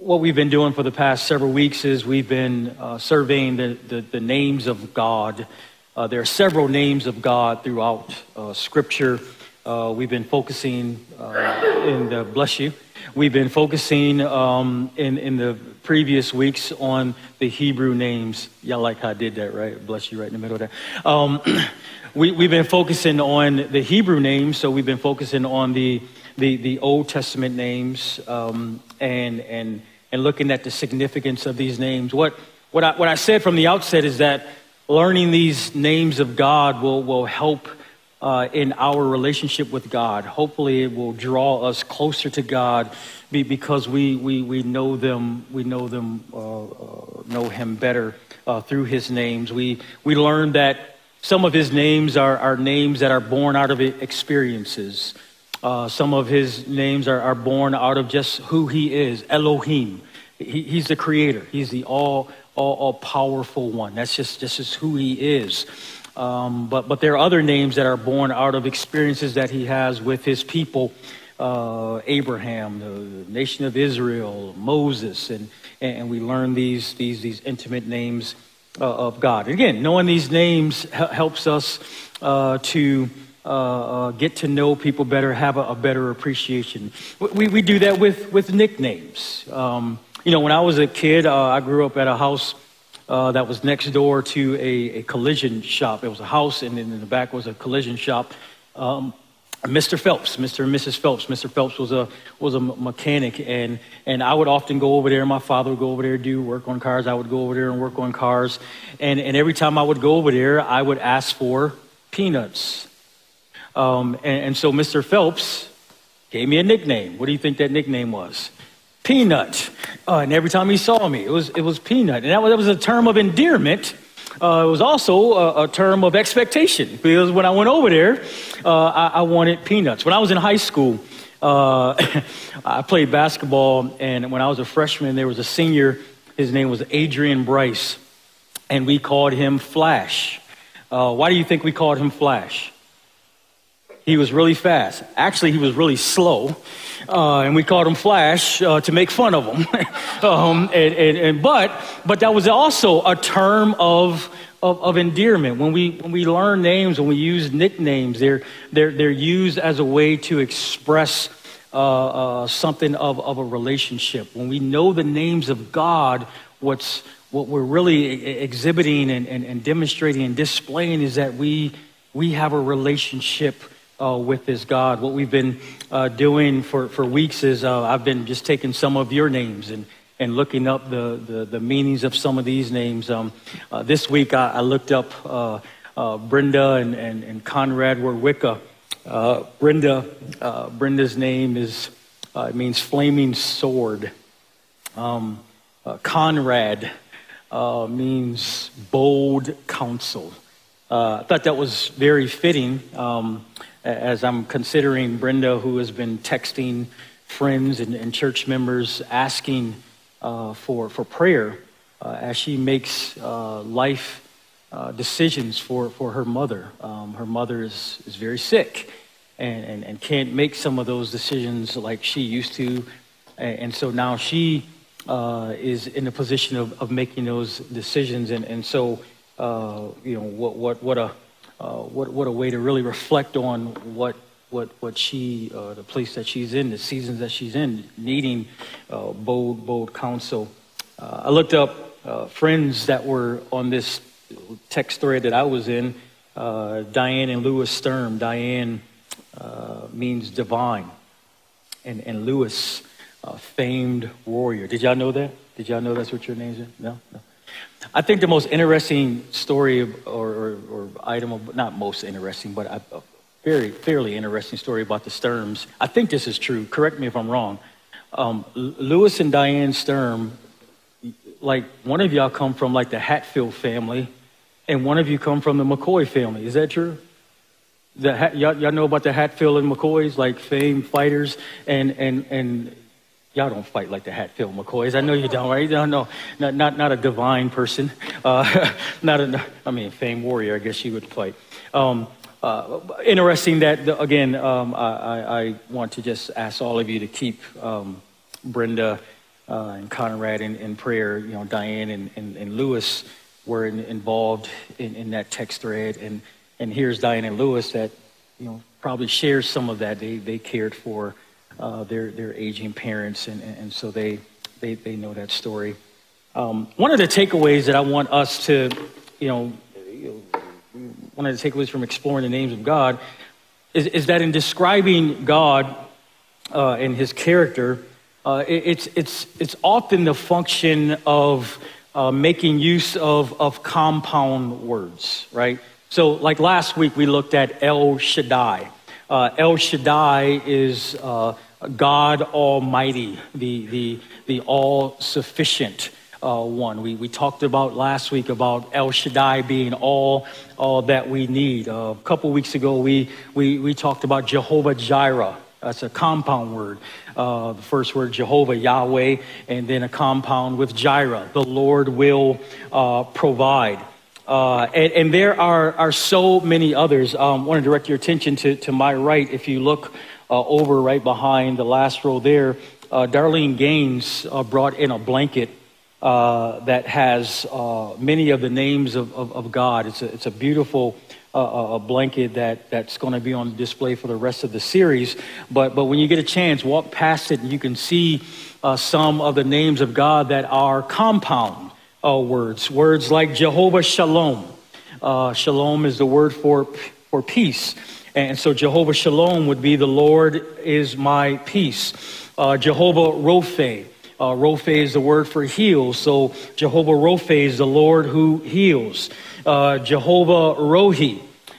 what we've been doing for the past several weeks is we've been surveying the names of God. There are several names of God throughout Scripture. We've been focusing bless you. We've been focusing in the previous weeks on the Hebrew names. Y'all like how I did that, right? Bless you, right in the middle of that. We've been focusing on the Hebrew names, so we've been focusing on the Old Testament names and looking at the significance of these names. What I said from the outset is that learning these names of God will help in our relationship with God. Hopefully, it will draw us closer to God because we know them. We know Him better through His names. We learned that some of His names are names that are born out of experiences. Some of His names are born out of just who He is, Elohim. He's the creator. He's the all powerful one. That's just who He is. But there are other names that are born out of experiences that He has with His people, Abraham, the nation of Israel, Moses, and we learn these intimate names of God. Again, knowing these names helps us to get to know people better, have a better appreciation. We do that with nicknames. When I was a kid, I grew up at a house that was next door to a collision shop. It was a house, and in the back was a collision shop. Mr. Phelps, Mr. and Mrs. Phelps. Mr. Phelps was a mechanic, and I would often go over there. My father would go over there, do work on cars. I would go over there and work on cars. And every time I would go over there, I would ask for peanuts. And so Mr. Phelps gave me a nickname. What do you think that nickname was? Peanut. And every time he saw me, it was Peanut. And that was a term of endearment. It was also a term of expectation, because when I went over there, I wanted peanuts. When I was in high school, I played basketball, and when I was a freshman, there was a senior. His name was Adrian Bryce, and we called him Flash. Why do you think we called him Flash? He was really fast. Actually, he was really slow, and we called him Flash to make fun of him. But that was also a term of endearment. When we learn names, when we use nicknames, they're used as a way to express something of a relationship. When we know the names of God, what we're really exhibiting and demonstrating and displaying is that we have a relationship with this God. What we've been doing for weeks is I've been just taking some of your names and looking up the meanings of some of these names. This week I looked up Brenda and Conrad Warwicka. Brenda's name it means flaming sword. Conrad means bold counsel. I thought that was very fitting as I'm considering Brenda, who has been texting friends and church members asking for prayer as she makes life decisions for her mother. Her mother is very sick and can't make some of those decisions like she used to. And so now she is in a position of making those decisions. And so, what a way to really reflect on what she, the place that she's in, the seasons that she's in, needing bold counsel. I looked up friends that were on this text thread that I was in. Diane and Lewis Sturm. Diane means divine, and Lewis, famed warrior. Did y'all know that? Did y'all know that's what your names are? No. I think the most interesting story or item of, not most interesting, but a fairly interesting story about the Sturms. I think this is true. Correct me if I'm wrong. Lewis and Diane Sturm, like one of y'all come from like the Hatfield family, and one of you come from the McCoy family. Is that true? Y'all know about the Hatfield and McCoys, like famed fighters, and y'all don't fight like the Hatfield McCoys. I know you don't, right? No, not a divine person. Famed warrior, I guess you would fight. Interesting that, again, I want to just ask all of you to keep Brenda and Conrad in prayer. Diane and Lewis were involved in that text thread, and here's Diane and Lewis that probably shares some of that. They cared for their aging parents, and so they know that story. One of the takeaways that I want us to, one of the takeaways from exploring the names of God is that in describing God and his character, it's often the function of making use of compound words, right? So like last week, we looked at El Shaddai. El Shaddai is God Almighty, the all-sufficient one. We talked about last week about El Shaddai being all that we need. A couple weeks ago, we talked about Jehovah Jireh. That's a compound word. The first word, Jehovah, Yahweh, and then a compound with Jireh. The Lord will provide. And there are so many others. I want to direct your attention to my right. If you look over right behind the last row there, Darlene Gaines brought in a blanket that has many of the names of God. It's a beautiful blanket that's going to be on display for the rest of the series. But when you get a chance, walk past it and you can see some of the names of God that are compound words. Words like Jehovah Shalom. Shalom is the word for peace. And so Jehovah Shalom would be the Lord is my peace. Jehovah Rophe. Rophe is the word for heal. So Jehovah Rophe is the Lord who heals. Jehovah Rohi,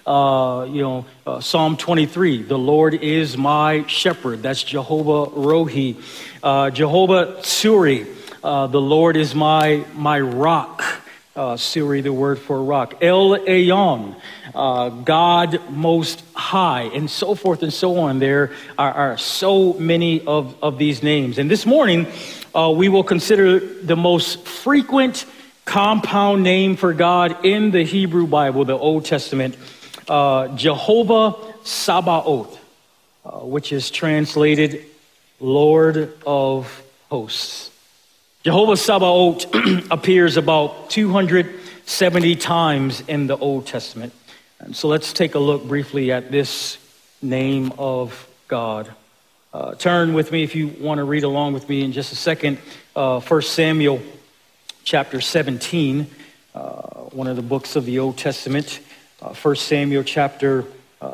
Psalm 23, the Lord is my shepherd. That's Jehovah Rohi. Jehovah Tsuri, the Lord is my rock. Tsuri, the word for rock. El Elyon, God most high, and so forth and so on. There are so many of these names. And this morning, we will consider the most frequent compound name for God in the Hebrew Bible, the Old Testament, Jehovah Sabaoth, which is translated Lord of Hosts. Jehovah Sabaoth appears about 270 times in the Old Testament. And so let's take a look briefly at this name of God. Turn with me if you want to read along with me in just a second. 1 Samuel chapter 17, one of the books of the Old Testament. 1 Samuel chapter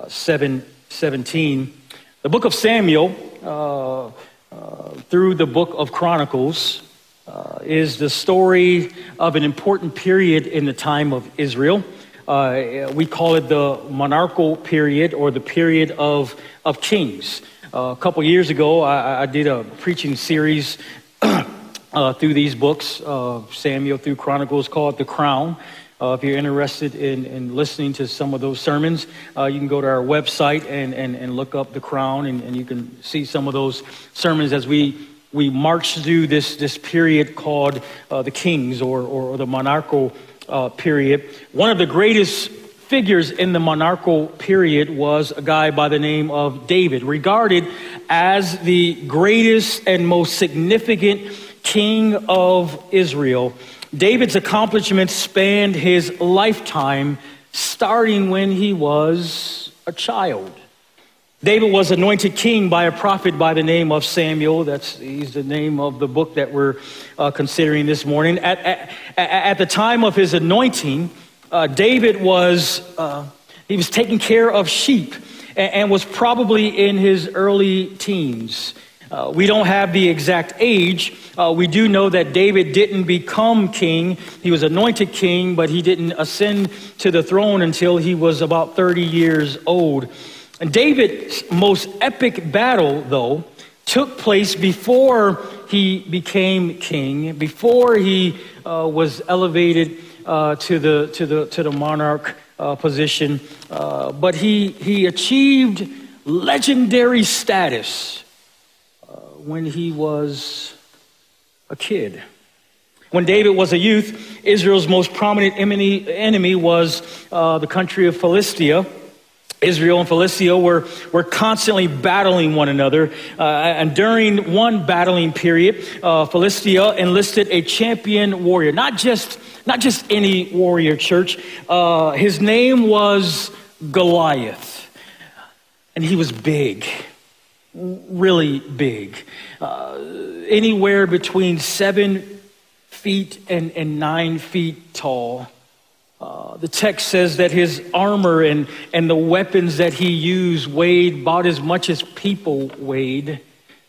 17. The book of Samuel, through the book of Chronicles, is the story of an important period in the time of Israel. We call it the monarchical period or the period of kings. A couple years ago, I did a preaching series through these books, Samuel through Chronicles, called The Crown. If you're interested in listening to some of those sermons, you can go to our website and look up The Crown, and you can see some of those sermons as we march through this period called the Kings or the monarchical period. One of the greatest figures in the monarchical period was a guy by the name of David, regarded as the greatest and most significant king of Israel. David's accomplishments spanned his lifetime, starting when he was a child. David was anointed king by a prophet by the name of Samuel. He's the name of the book that we're considering this morning. At the time of his anointing, David was taking care of sheep and was probably in his early teens. We don't have the exact age. We do know that David didn't become king. He was anointed king, but he didn't ascend to the throne until he was about 30 years old. And David's most epic battle, though, took place before he became king, before he was elevated to the monarch position. But he achieved legendary status when he was a kid. When David was a youth, Israel's most prominent enemy was the country of Philistia. Israel and Philistia were constantly battling one another. And during one battling period, Philistia enlisted a champion warrior, not just any warrior, church. His name was Goliath. And he was big, really big. Anywhere between 7 feet and 9 feet tall. The text says that his armor and the weapons that he used weighed about as much as people weighed.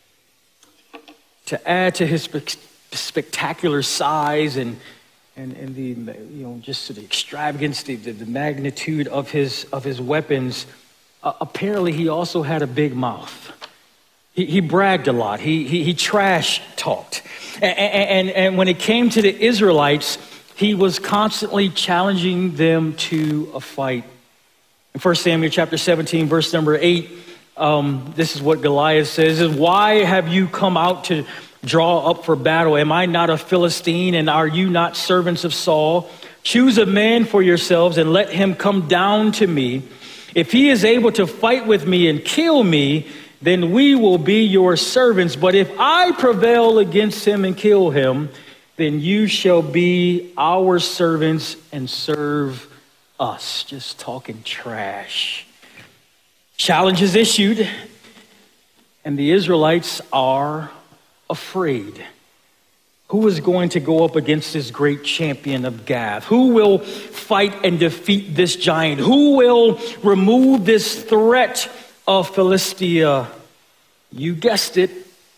To add to his spectacular size and the just to the extravagance, the magnitude of his weapons, apparently he also had a big mouth. He bragged a lot. He trash talked, and when it came to the Israelites, he was constantly challenging them to a fight. In 1 Samuel chapter 17, verse number 8, this is what Goliath says, "Why have you come out to draw up for battle? Am I not a Philistine, and are you not servants of Saul? Choose a man for yourselves and let him come down to me. If he is able to fight with me and kill me, then we will be your servants. But if I prevail against him and kill him, then you shall be our servants and serve us." Just talking trash. Challenge is issued, and the Israelites are afraid. Who is going to go up against this great champion of Gath? Who will fight and defeat this giant? Who will remove this threat of Philistia? You guessed it,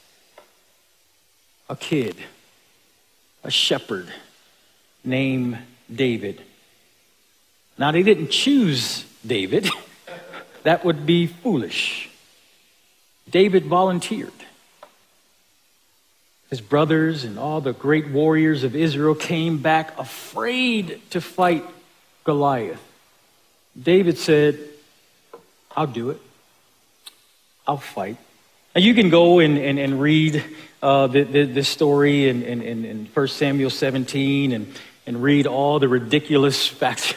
a kid. A shepherd named David. Now, they didn't choose David. That would be foolish. David volunteered. His brothers and all the great warriors of Israel came back afraid to fight Goliath. David said, "I'll do it. I'll fight." Now, you can go and read this story in 1 Samuel 17 and read all the ridiculous facts.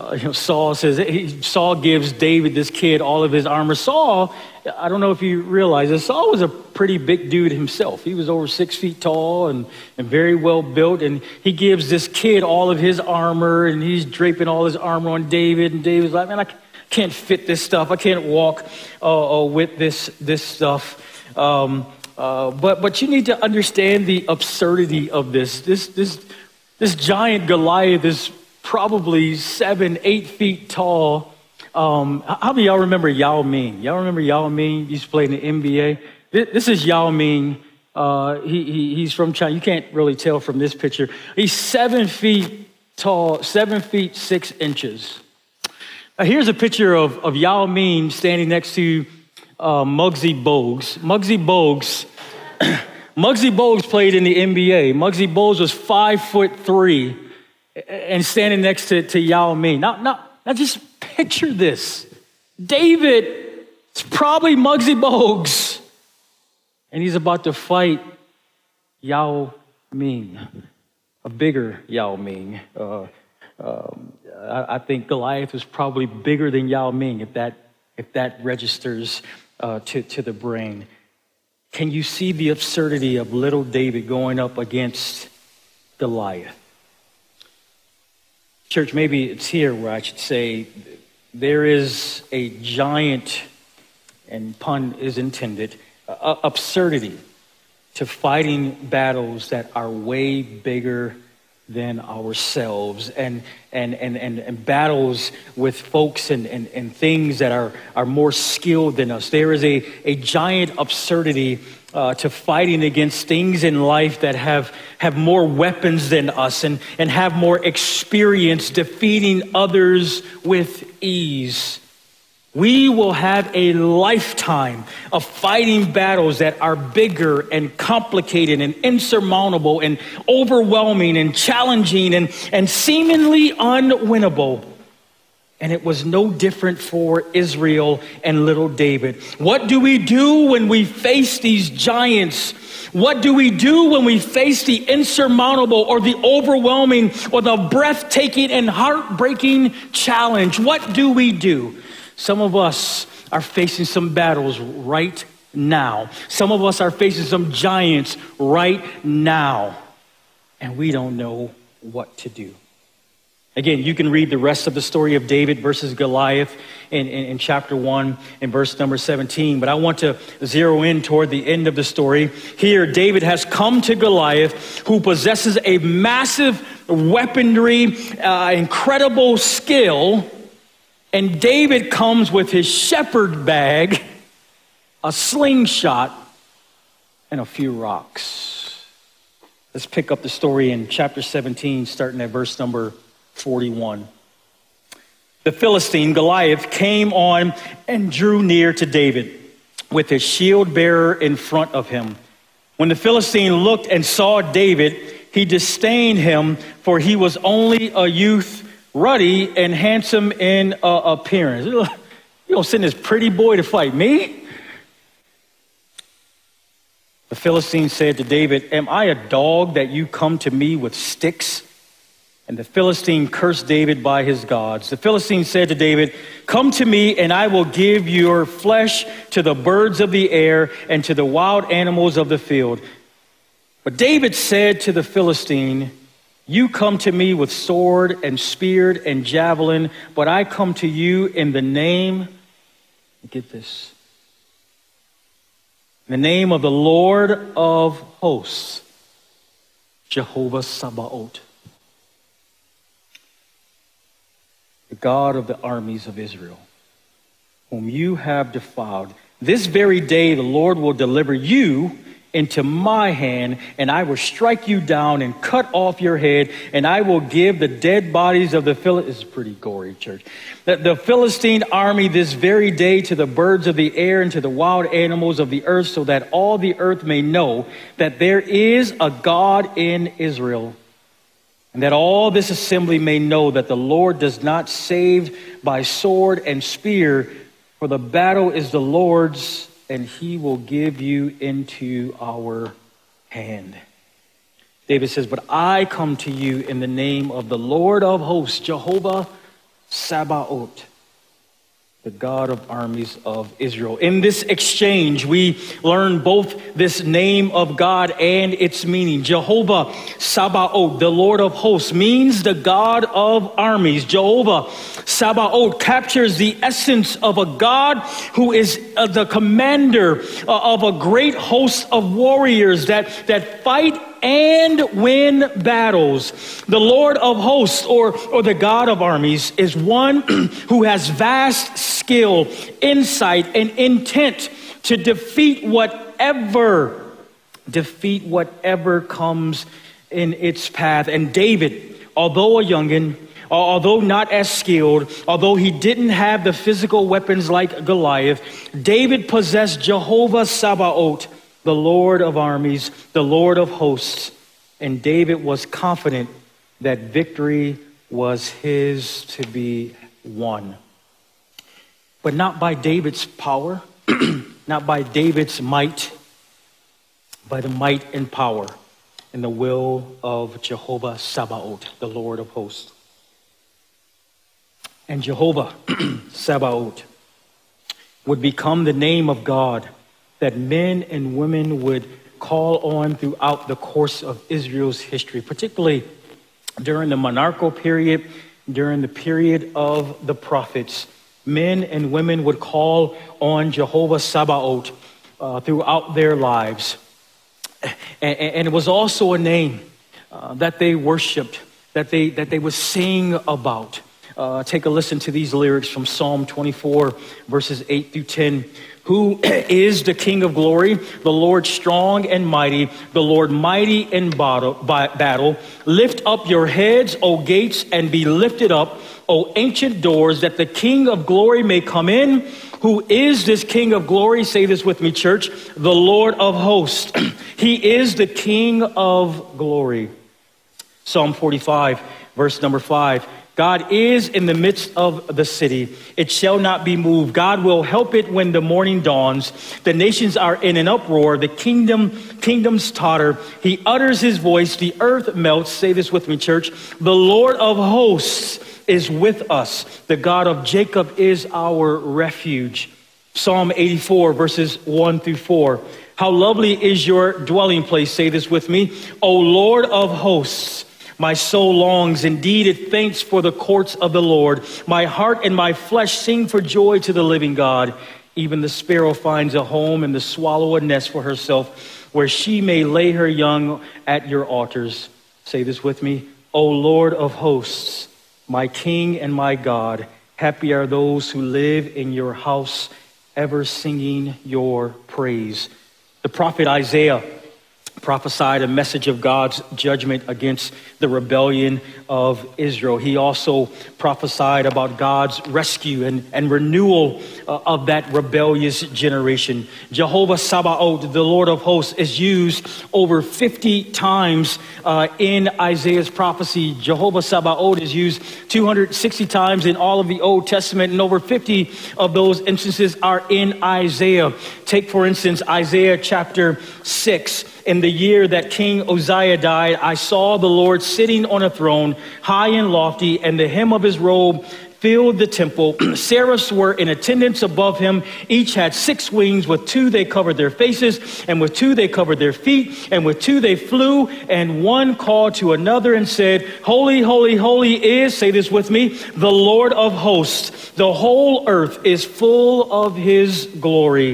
Saul gives David, this kid, all of his armor. Saul, I don't know if you realize this, Saul was a pretty big dude himself. He was over 6 feet tall and very well built. And he gives this kid all of his armor, and he's draping all his armor on David. And David's like, "Man, I can't fit this stuff. I can't walk with this stuff." But you need to understand the absurdity of this. This giant Goliath is probably 7-8 feet tall. How many of y'all remember Yao Ming? Y'all remember Yao Ming? He used to play in the NBA. This is Yao Ming. He's from China. You can't really tell from this picture. He's 7 feet tall, 7 feet 6 inches. Now, here's a picture of Yao Ming standing next to Muggsy Bogues. Muggsy Bogues played in the NBA. Muggsy Bogues was 5'3" and standing next to Yao Ming. Now just picture this. David is probably Muggsy Bogues, and he's about to fight Yao Ming, a bigger Yao Ming. I think Goliath was probably bigger than Yao Ming, if that registers to the brain. Can you see the absurdity of little David going up against Goliath? Church, maybe it's here where I should say there is a giant, and pun is intended, absurdity to fighting battles that are way bigger than ourselves, and battles with folks and things that are more skilled than us. There is a giant absurdity to fighting against things in life that have more weapons than us and have more experience defeating others with ease. We will have a lifetime of fighting battles that are bigger and complicated and insurmountable and overwhelming and challenging and seemingly unwinnable. And it was no different for Israel and little David. What do we do when we face these giants? What do we do when we face the insurmountable or the overwhelming or the breathtaking and heartbreaking challenge? What do we do? Some of us are facing some battles right now. Some of us are facing some giants right now, and we don't know what to do. Again, you can read the rest of the story of David versus Goliath in chapter 1 and verse number 17. But I want to zero in toward the end of the story. Here, David has come to Goliath, who possesses a massive weaponry, incredible skill. And David comes with his shepherd bag, a slingshot, and a few rocks. Let's pick up the story in chapter 17, starting at verse number 41. The Philistine, Goliath, came on and drew near to David with his shield bearer in front of him. When the Philistine looked and saw David, he disdained him, for he was only a youth, ruddy and handsome in appearance. You don't send this pretty boy to fight me? The Philistine said to David, "Am I a dog that you come to me with sticks?" And the Philistine cursed David by his gods. The Philistine said to David, "Come to me, and I will give your flesh to the birds of the air and to the wild animals of the field." But David said to the Philistine, "You come to me with sword and spear and javelin, but I come to you in the name," get this, in the name of the Lord of hosts, Jehovah Sabaoth, the God of the armies of Israel, whom you have defiled. This very day the Lord will deliver you into my hand, and I will strike you down and cut off your head, and I will give the dead bodies of the Philistines. This is pretty gory, church. The Philistine army this very day to the birds of the air and to the wild animals of the earth, so that all the earth may know that there is a God in Israel, and that all this assembly may know that the Lord does not save by sword and spear, for the battle is the Lord's, and he will give you into our hand. David says, "But I come to you in the name of the Lord of hosts, Jehovah Sabaoth, the God of armies of Israel." In this exchange, we learn both this name of God and its meaning. Jehovah Sabaoth, the Lord of hosts, means the God of armies. Jehovah Sabaoth captures the essence of a God who is the commander of a great host of warriors that fight and win battles. The Lord of hosts, or the God of armies, is one who has vast skill, insight, and intent to defeat whatever comes in its path. And David, although a youngin', although not as skilled, although he didn't have the physical weapons like Goliath, David possessed Jehovah Sabaoth, the Lord of armies, the Lord of hosts. And David was confident that victory was his to be won. But not by David's power, not by David's might, by the might and power and the will of Jehovah Sabaoth, the Lord of hosts. And Jehovah Sabaoth would become the name of God that men and women would call on throughout the course of Israel's history, particularly during the monarchical period, during the period of the prophets. Men and women would call on Jehovah Sabaoth throughout their lives. And it was also a name that they worshiped, that they would sing about. Take a listen to these lyrics from Psalm 24, verses 8 through 10. Who is the King of glory? The Lord strong and mighty, the Lord mighty in battle. Lift up your heads, O gates, and be lifted up, O ancient doors, that the King of glory may come in. Who is this King of glory? Say this with me, church. The Lord of hosts. He is the King of glory. Psalm 45, verse number 5. God is in the midst of the city. It shall not be moved. God will help it when the morning dawns. The nations are in an uproar. The kingdoms totter. He utters his voice. The earth melts. Say this with me, church. The Lord of hosts is with us. The God of Jacob is our refuge. Psalm 84, verses 1 through 4. How lovely is your dwelling place. Say this with me. O Lord of hosts, my soul longs, indeed it faints for the courts of the Lord. My heart and my flesh sing for joy to the living God. Even the sparrow finds a home and the swallow a nest for herself, where she may lay her young at your altars. Say this with me. O Lord of hosts, my King and my God, happy are those who live in your house, ever singing your praise. The prophet Isaiah prophesied a message of God's judgment against the rebellion of Israel. He also prophesied about God's rescue and renewal of that rebellious generation. Jehovah Sabaoth, the Lord of hosts, is used over 50 times in Isaiah's prophecy. Jehovah Sabaoth is used 260 times in all of the Old Testament, and over 50 of those instances are in Isaiah. Take, for instance, Isaiah chapter 6. In the year that King Uzziah died, I saw the Lord sitting on a throne, high and lofty, and the hem of his robe filled the temple. Seraphs were in attendance above him. Each had 6 wings. With 2 they covered their faces, and with 2 they covered their feet, and with 2 they flew. And one called to another and said, Holy, holy, holy is, say this with me, the Lord of hosts. The whole earth is full of his glory.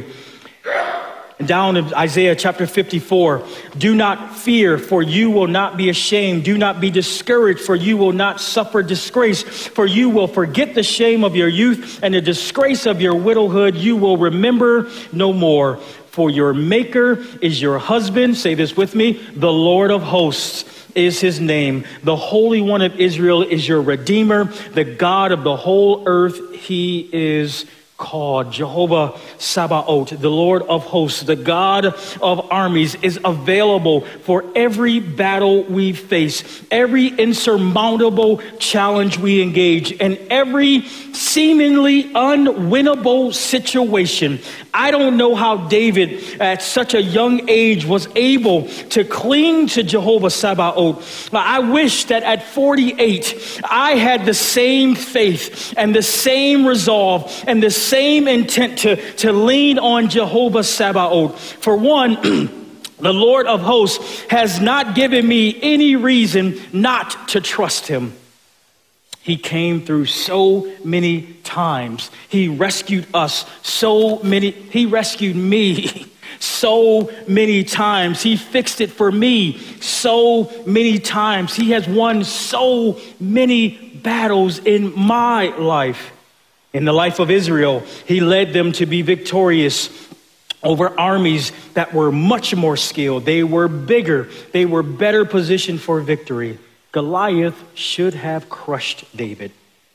Down in Isaiah chapter 54, do not fear, for you will not be ashamed. Do not be discouraged, for you will not suffer disgrace. For you will forget the shame of your youth and the disgrace of your widowhood. You will remember no more. For your maker is your husband. Say this with me. The Lord of hosts is his name. The Holy One of Israel is your Redeemer. The God of the whole earth, he is called. Jehovah Sabaoth, the Lord of hosts, the God of armies, is available for every battle we face, every insurmountable challenge we engage, and every seemingly unwinnable situation. I don't know how David at such a young age was able to cling to Jehovah Sabaoth. I wish that at 48 I had the same faith and the same resolve and the same intent to lean on Jehovah Sabaoth. For one, the Lord of hosts has not given me any reason not to trust him. He came through so many times. He rescued us he rescued me so many times. He fixed it for me so many times. He has won so many battles in my life. In the life of Israel, he led them to be victorious over armies that were much more skilled. They were bigger. They were better positioned for victory. Goliath should have crushed David,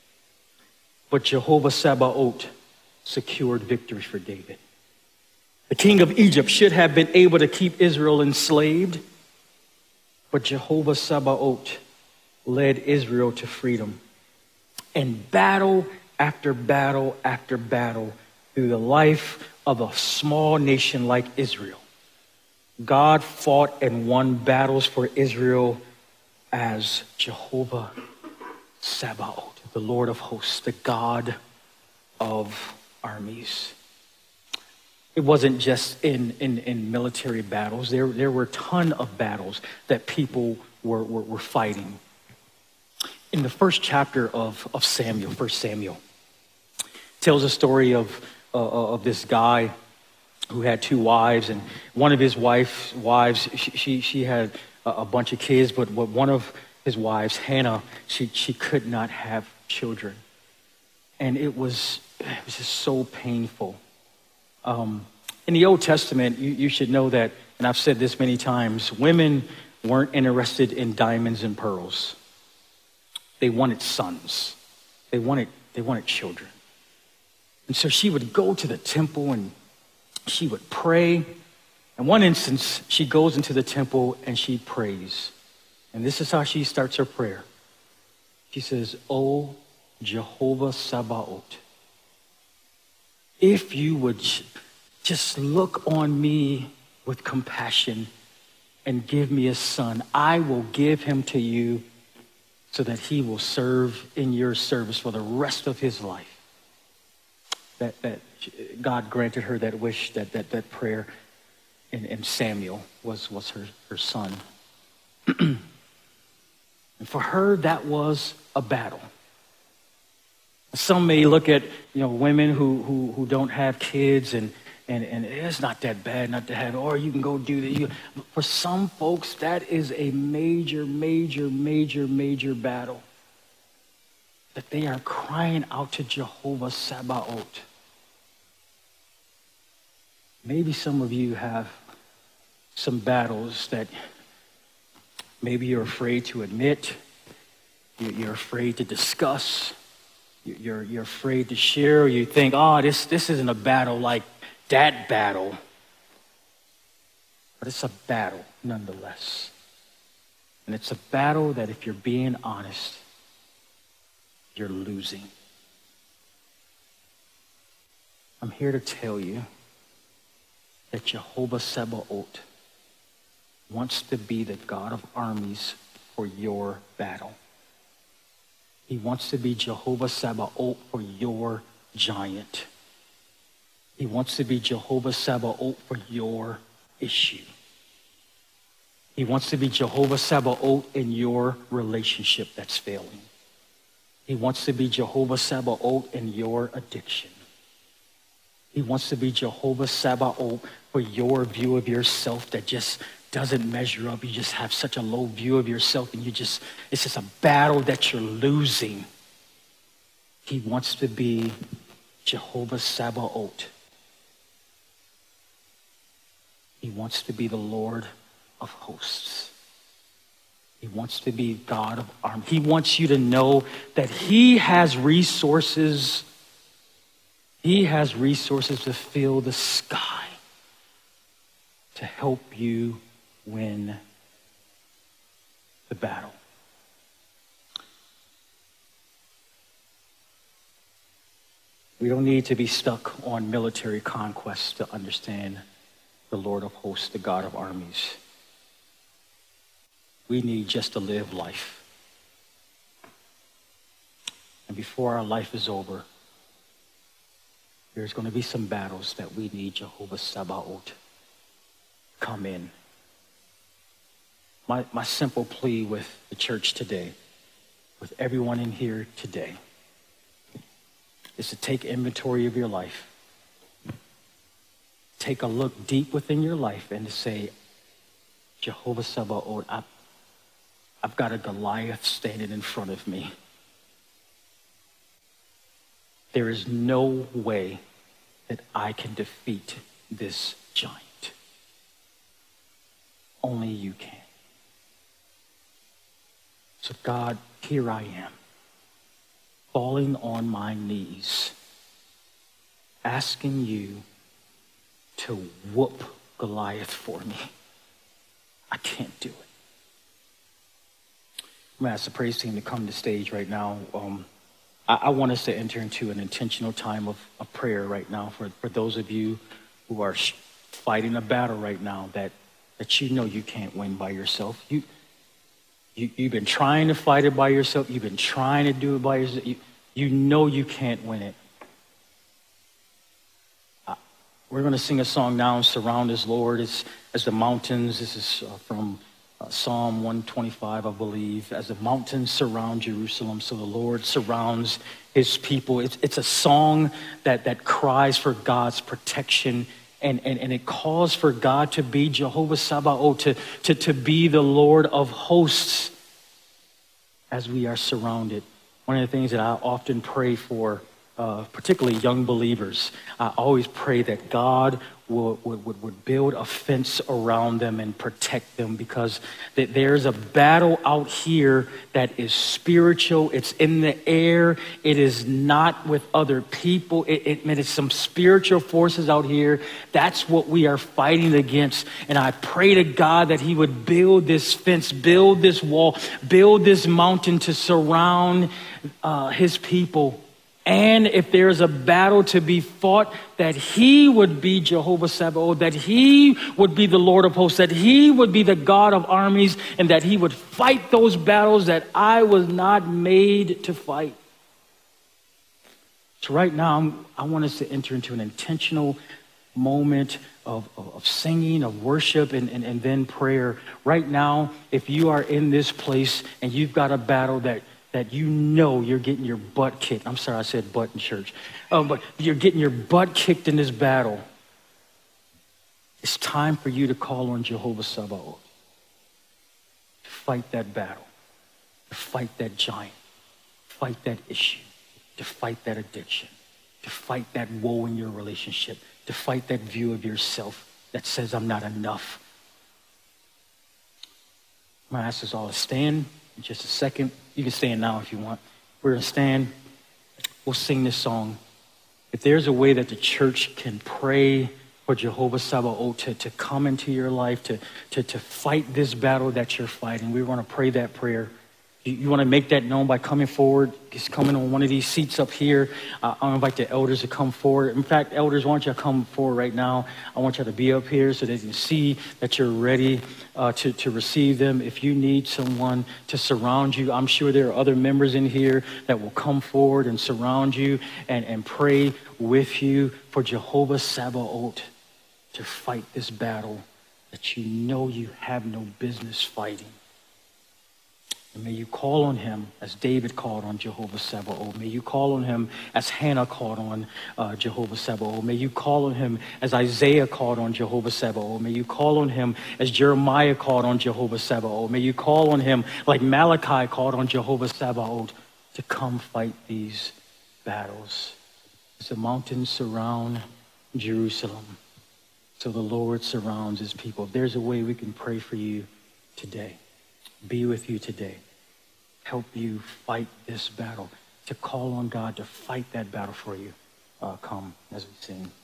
but Jehovah Sabaoth secured victory for David. The king of Egypt should have been able to keep Israel enslaved, but Jehovah Sabaoth led Israel to freedom. And battle after battle after battle through the life of a small nation like Israel, God fought and won battles for Israel as Jehovah Sabaoth, the Lord of hosts, the God of armies. It wasn't just in military battles. There were a ton of battles that people were fighting. In the first chapter of Samuel, 1 Samuel, tells a story of this guy who had 2 wives, and one of his wives, she had a bunch of kids, but one of his wives, Hannah, she could not have children. And it was just so painful. In the Old Testament, you should know that, and I've said this many times, women weren't interested in diamonds and pearls. They wanted sons. They wanted children. And so she would go to the temple and she would pray. In one instance, she goes into the temple and she prays. And this is how she starts her prayer. She says, "O Jehovah Sabaoth, if you would just look on me with compassion and give me a son, I will give him to you so that he will serve in your service for the rest of his life." That God granted her that wish, that prayer, and Samuel was her son. And for her, that was a battle. Some may look at women who don't have kids and it's not that bad not to have, or you can go do that. For some folks, that is a major, major, major, major battle. That they are crying out to Jehovah Sabaoth. Maybe some of you have some battles that maybe you're afraid to admit, you're afraid to discuss, you're afraid to share, or you think, this isn't a battle like that battle. But it's a battle nonetheless. And it's a battle that, if you're being honest, you're losing. I'm here to tell you that Jehovah Sabaoth wants to be the God of armies for your battle. He wants to be Jehovah Sabaoth for your giant. He wants to be Jehovah Sabaoth for your issue. He wants to be Jehovah Sabaoth in your relationship that's failing. He wants to be Jehovah Sabaoth in your addiction. He wants to be Jehovah Sabaoth for your view of yourself that just doesn't measure up. You just have such a low view of yourself, and it's just a battle that you're losing. He wants to be Jehovah Sabaoth. He wants to be the Lord of hosts. He wants to be God of armies. He wants you to know that he has resources. He has resources to fill the sky to help you win the battle. We don't need to be stuck on military conquest to understand the Lord of hosts, the God of armies. We need just to live life. And before our life is over, there's going to be some battles that we need Jehovah Sabaoth come in. My simple plea with the church today, with everyone in here today, is to take inventory of your life. Take a look deep within your life and to say, Jehovah Sabaoth, I've got a Goliath standing in front of me. There is no way that I can defeat this giant. Only you can. So God, here I am, falling on my knees, asking you to whoop Goliath for me. I can't do it. I'm going to ask the praise team to come to the stage right now. I want us to enter into an intentional time of prayer right now for those of you who are fighting a battle right now that you know you can't win by yourself. You've been trying to fight it by yourself. You've been trying to do it by yourself. You know you can't win it. We're going to sing a song now, Surround Us, Lord. It's as the mountains. This is from Psalm 125, I believe. As the mountains surround Jerusalem, so the Lord surrounds his people. It's a song that cries for God's protection, and it calls for God to be Jehovah Sabaoth, to be the Lord of hosts as we are surrounded. One of the things that I often pray for, particularly young believers, I always pray that God would build a fence around them and protect them, because there's a battle out here that is spiritual. It's in the air. It is not with other people. It's some spiritual forces out here. That's what we are fighting against. And I pray to God that he would build this fence, build this wall, build this mountain to surround his people. And if there's a battle to be fought, that he would be Jehovah Sabaoth, that he would be the Lord of hosts, that he would be the God of armies, and that he would fight those battles that I was not made to fight. So right now, I want us to enter into an intentional moment of singing, of worship, and then prayer. Right now, if you are in this place and you've got a battle that you know you're getting your butt kicked. I'm sorry, I said butt in church. But you're getting your butt kicked in this battle. It's time for you to call on Jehovah Sabaoth to fight that battle, to fight that giant, fight that issue, to fight that addiction, to fight that woe in your relationship, to fight that view of yourself that says I'm not enough. I'm going to ask us all to stand in just a second. You can stand now if you want. We're going to stand. We'll sing this song. If there's a way that the church can pray for Jehovah Sabaoth to come into your life, to fight this battle that you're fighting, we want to pray that prayer. You want to make that known by coming forward, just coming on one of these seats up here. I'll invite the elders to come forward. In fact, elders, why don't you come forward right now? I want you to be up here so they can see that you're ready to receive them. If you need someone to surround you, I'm sure there are other members in here that will come forward and surround you and pray with you for Jehovah Sabaoth to fight this battle that you know you have no business fighting. And may you call on him as David called on Jehovah Sabaoth. May you call on him as Hannah called on Jehovah Sabaoth. May you call on him as Isaiah called on Jehovah Sabaoth. May you call on him as Jeremiah called on Jehovah Sabaoth. May you call on him like Malachi called on Jehovah Sabaoth to come fight these battles. As the mountains surround Jerusalem, so the Lord surrounds his people. If there's a way we can pray for you today, be with you today, help you fight this battle, to call on God to fight that battle for you. Come as we sing.